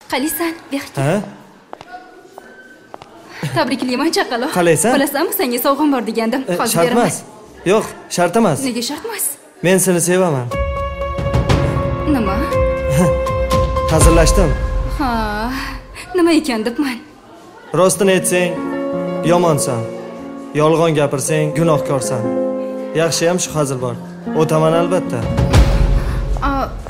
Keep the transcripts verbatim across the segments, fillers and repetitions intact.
Qalisan, Berk. Ha? Tabriklayman chaqaloq. Qalaysan? Bilasanmi, senga sovg'am bor degandim. Hozir Shart beraman. emas. Yo'q, shart emas. Nega shart emas? Men seni sevaman. Nima? Hazillashdim. Ha, nima ekan debman? Rostini aytsang, yomonsan. Yolg'on gapirsang, gunohkorsan. Yaxshi ham shu hazil bor. O'taman albatta. A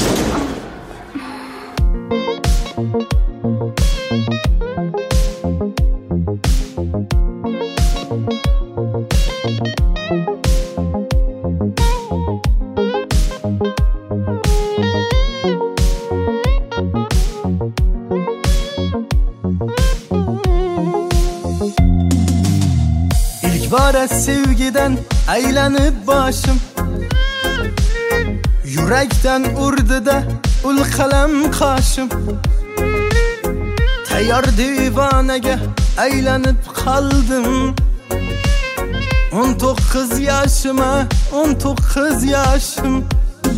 İlk bara sevgiden aylanıp başım, yürekten urdu da ul kalem kaşım. Tayyor divanege aylanıp kaldım. On dokuz yaşıma, on dokuz yaşım.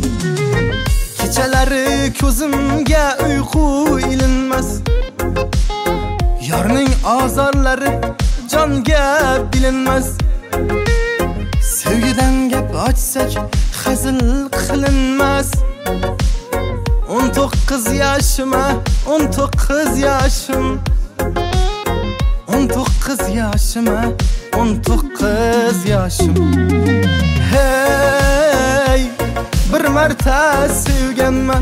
Kechaları ko'zimga uyqu ilinmas. Yarning azarları jonga bilinmas. Sevgiden gap ochsak hazil qilinmas. On dokuz yaşıma, on dokuz yaşım. On dokuz yaşıma, on dokuz yaşım. Hey, bir marta sevganman.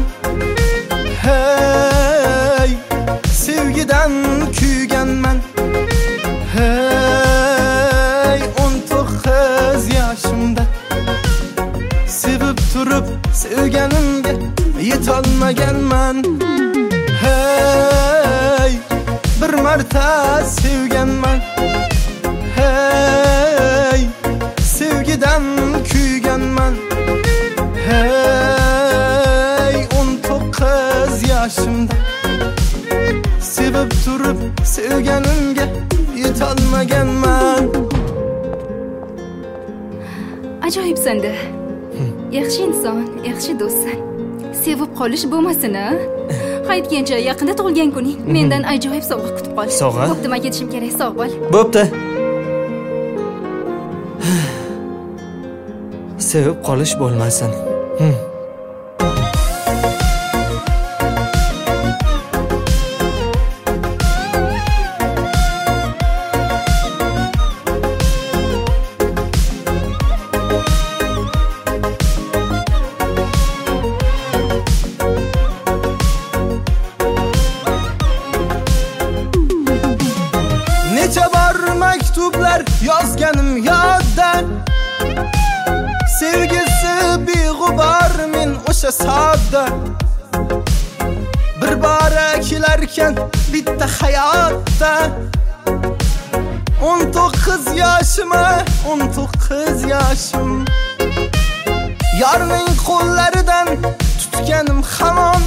Hey, sevgiden kuyganman. Hey, on dokuz yaşımda sevib turib sevganimga yetolmaganman. Hey, bir marta sevganman. Hey, sevgiden kuyganman. Hey, on dokuz yaşımda sevib turib sevganimga yetolmaganman. ajoyibsan-da. Yaxshi inson, yaxshi do'stsan. Sevib qolish bo'lmasin-a? Qaytgancha yaqinda tug'ilgan kuning. Mendan ajoyib sovg'a kutib qol. Sovg'a? Bo'pti, men ketishim kerak. Sog' bo'l. Bo'pti. Sevib qolish bo'lmasin. Necha bor maktublar yozganim yodda. Sevgisi beg'ubor men o'sha sodda. Bir bora kelarkan bitta hayotda. on dokuz yaşıma, on dokuz yaşım. Yarning qo'llaridan tutganim hamon.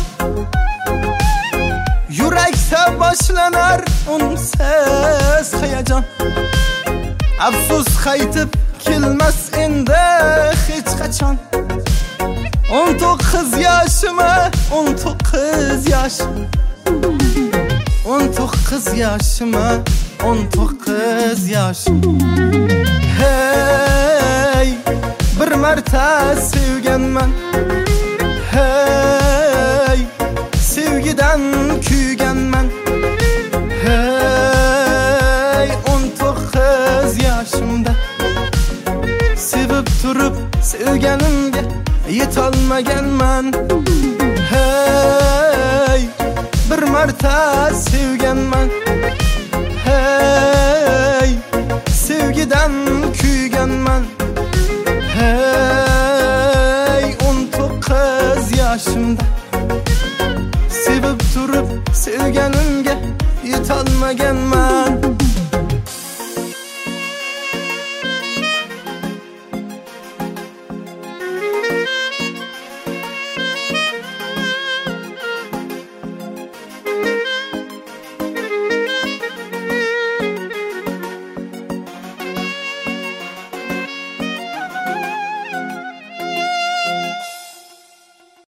Yurakda boshlanar unsiz hayajon. Afsus qaytib kelmas endi hech qachon. on dokuz yaşıma, on dokuz yaşım. on dokuz yaşıma, on dokuz yaşım. Hey, bir marta sevganman. Hey, sevgiden kuyganman. Hey, on dokuz yaşımda sevib turib sevganimga yetolmaganman. Hey, bir marta sevganman. Hey, sevgiden kuyganman. Hey, on dokuz yaşımda sevib turib sevganimga yetolmaganman.